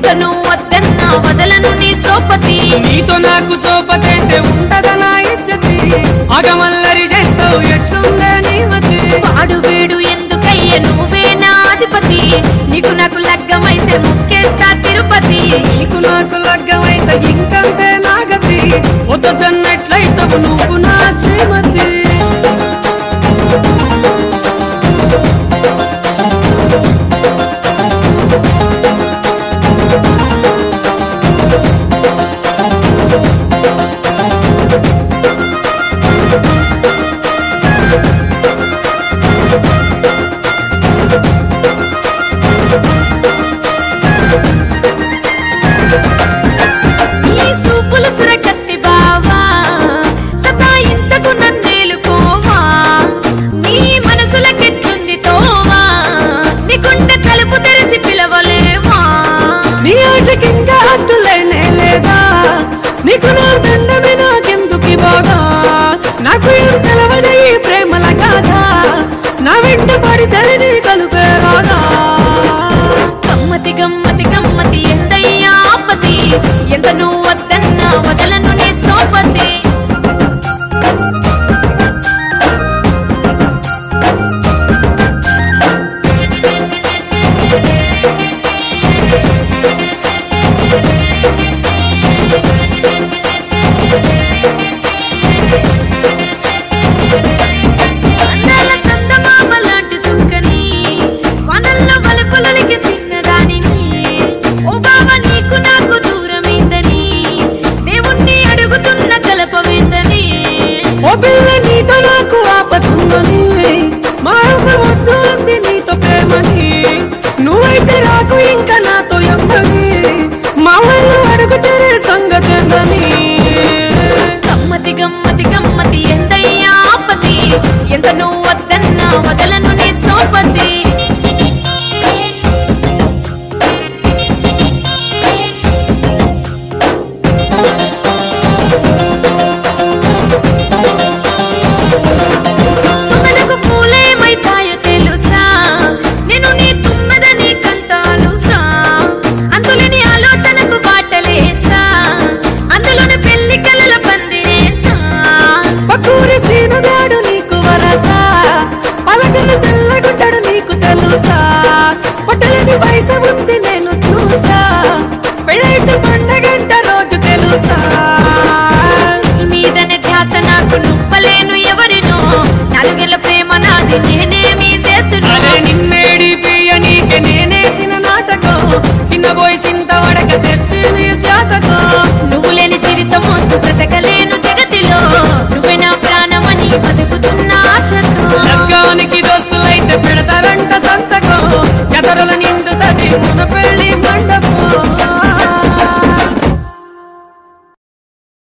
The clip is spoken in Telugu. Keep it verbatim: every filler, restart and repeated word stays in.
ఎంత నువ్వు వద్దన్నా వదలను నీ సోపతి నీతో నాకు సోపతైతే ఉంటదనా ఇజ్జతి ఆగమల్లరి చేస్తావు ఎట్లుందే నీ మతి వాడు వీడు ఎందుకయ్యే నువ్వే నా అధిపతి నీకు నాకు లగ్గమైతే ముక్కేస్తా తిరుపతి నీకు నాకు లగ్గమైతే ఇంకంతే నాగతి వద్దన్నట్లయితావు నువ్వు నా శ్రీమతి నీ సూపులు సురకత్తి బావా సతాయించకు నన్నేలుకోవా నీ మనసులకెట్లుంది తోవా నీ గుండె తలుపు తెరిసి పిలవలేవా నీ ఆటకింకా హద్దులేనే లేదా నీకు నా దండమే నాకెందుకు బాధ నాకు ఏం తెలవదే ఈ ప్రేమల గాథ నా వెంట పడితే నీ తలుపే రాదా గమ్మతి గమ్మతి గమ్మతి ఎంతయ్యా ఆపతి ఎంత నువ్వు వద్దన్నా వదలను నీ సోపతి అందాల సందమామ లాంటి సుక్కని వనల్లో వలపులకి చిన్నదానిని ఓ బావ నీకు నాకు దూరమైందని దేవుణ్ణి అడుగుతున్న కలపమైందని ఓ పిల్ల నీతో నాకు ఆపతుందని మా అమ్మ వద్దు అంది నీతో ప్రేమని నువ్వైతే రాకు ఇంకా నాతో ఎమ్మని మా వాళ్ళు అడుగుతే సంగతేందని గమ్మతి గమ్మతి గమ్మతి ఎంతయ్యా ఆపతి ఎంత నువ్వు వద్దన్నా వదలను నీ సోపతి తుమ్మెదకు పూలేమైతాయో తెలుసా నేను నీ తుమ్మెద నీకంతాలుసా అంతులేని ఆలోచనకు బాటలేసా అందులోని పెళ్లి కలల పందిరేసా పక్కూరి సీనుగాడు నీకు వరసా పలకను తెల్లగుంటాడు నీకు తెలుసా పట్టలేని పైస ఉంది నేను చూసా పెళ్ళైతే పండగంట రోజు తెలుసా నీ మీదనే ధ్యాస నాకు నుప్పలేను ఎవరినో నాలుగేళ్ల ప్రేమ నాది నేను